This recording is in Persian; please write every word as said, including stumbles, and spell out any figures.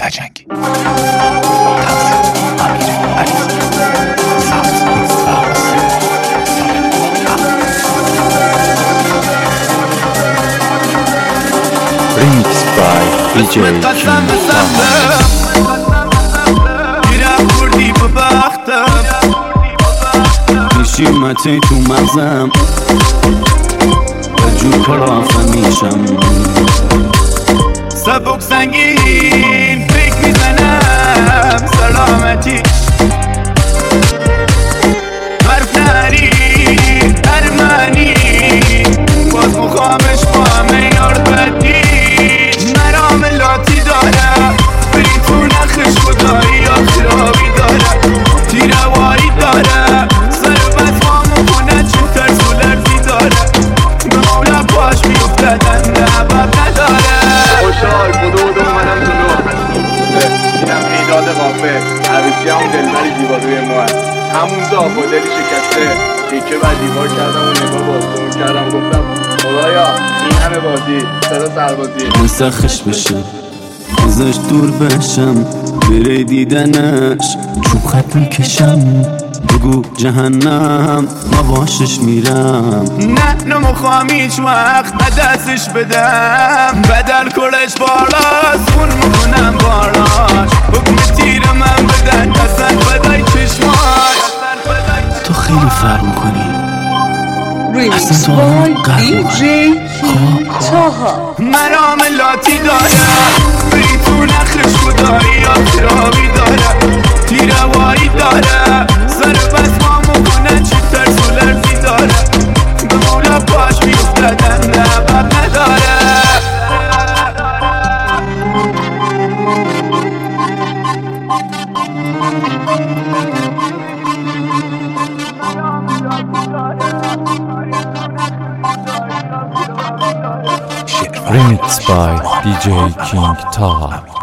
لجنگی. امیر علی Remix by دی جی King Taha. گیرم بردی به بختم، نشیمتی تو مغزم، به جور کلافه میشم. سبک سنگین فکر میزنم سلامتی، حرف نری ارمنی، باز مخامش با همه یار بدی. مرام لاتی داره بری تو نخش خدایی یا خرابی داره، تیروایی داره سر بزمامو کنه چون ترس و لرزی داره، به مولا باش میفتدن نبب نداره. خوشحال بودو بودو منم جلو اینم ایداد غافه عروسی همون دلبری دیواروی ما هست، همونجا با دلی شکسته تیکه بر دیوار کردم و نگاه باستمون کردم، گفتم خدایا این همه بازی صدا سربازی مسخش بشه ازش دور بشم، بره دیدنش چون خط میکشم، بگو جهنم ما باشش میرم. نه نمیخوام هیچ وقت دستش بدم، بدل کلش بالاست خون میکنم بالاش، حکم تیر من بدن اصلا بدای چشماش. تو خیلی فرق میکنی Remix by دی جی King Taha. مرام لاتی داره بری تو نخش خدایی یا خرابی داره، تیروایی داره سر بزمامو کنه چی ترس و لرزی داره، به مولا باش میفتدن نبب نداره. Remix by دی جی King Taha.